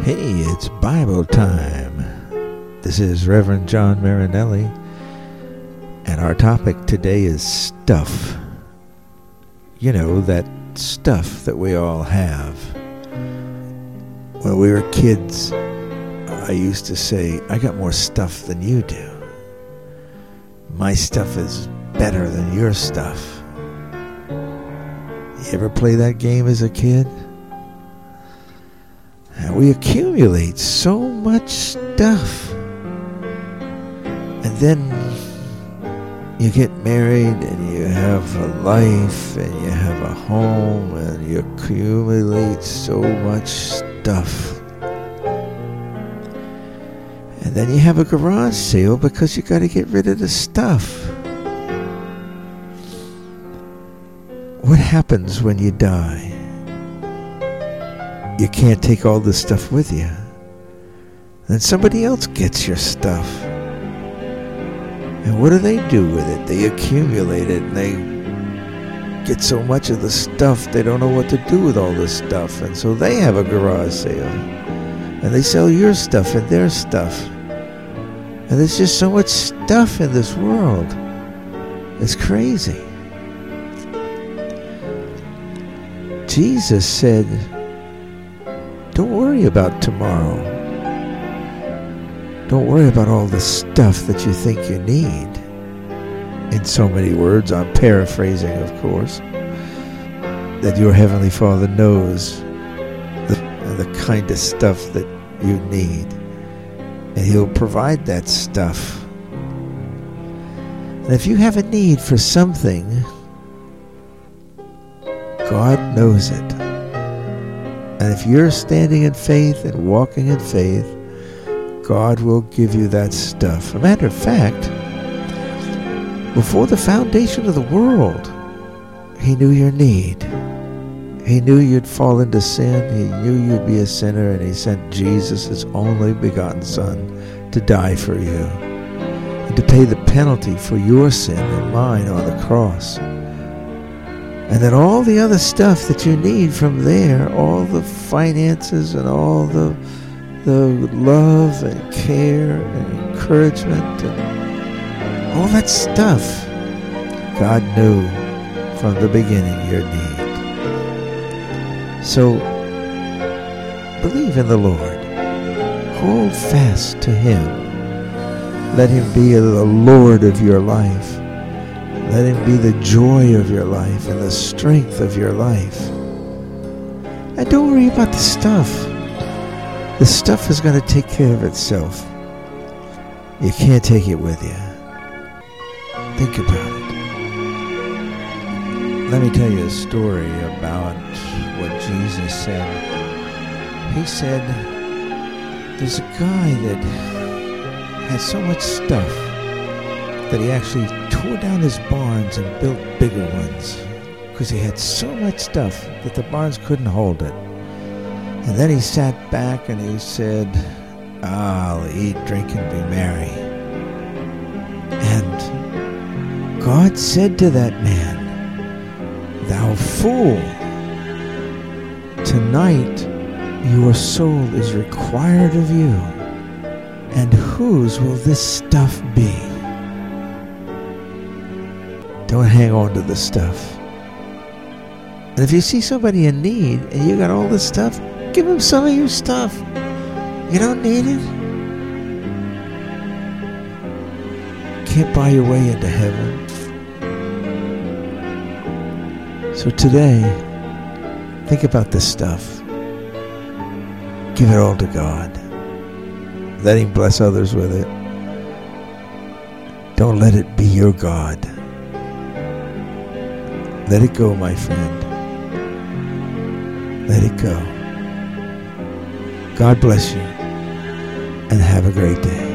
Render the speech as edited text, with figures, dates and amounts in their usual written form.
Hey, it's Bible time. This is Reverend John Marinelli, and our topic today is stuff. You know, that stuff that we all have. When we were kids, I used to say, I got more stuff than you do. My stuff is better than your stuff. You ever play that game as a kid? And we accumulate so much stuff. And then you get married and you have a life and you have a home and you accumulate so much stuff. And then you have a garage sale because you got to get rid of the stuff. What happens when you die? You can't take all this stuff with you. Then somebody else gets your stuff. And what do they do with it? They accumulate it and they get so much of the stuff they don't know what to do with all this stuff. And so they have a garage sale. And they sell your stuff and their stuff. And there's just so much stuff in this world. It's crazy. Jesus said, don't worry about tomorrow. Don't worry about all the stuff that you think you need. In so many words, I'm paraphrasing, of course, that your Heavenly Father knows the kind of stuff that you need. And He'll provide that stuff. And if you have a need for something, God knows it. And if you're standing in faith and walking in faith, God will give you that stuff. A matter of fact, before the foundation of the world, He knew your need. He knew you'd fall into sin. He knew you'd be a sinner, and He sent Jesus, His only begotten Son, to die for you and to pay the penalty for your sin and mine on the cross. And then all the other stuff that you need from there, all the finances and all the love and care and encouragement and all that stuff, God knew from the beginning your need. So believe in the Lord. Hold fast to Him. Let Him be the Lord of your life. Let Him be the joy of your life and the strength of your life. And don't worry about the stuff. The stuff is going to take care of itself. You can't take it with you. Think about it. Let me tell you a story about what Jesus said. He said, there's a guy that had so much stuff that he actually tore down his barns and built bigger ones because he had so much stuff that the barns couldn't hold it. And then he sat back and he said, I'll eat, drink, and be merry. And God said to that man, thou fool, tonight your soul is required of you, and whose will this stuff be? Don't hang on to the stuff. And if you see somebody in need and you got all this stuff, give them some of your stuff. You don't need it. Can't buy your way into heaven. So today, think about this stuff. Give it all to God. Let Him bless others with it. Don't let it be your God. Let it go, my friend. Let it go. God bless you, and have a great day.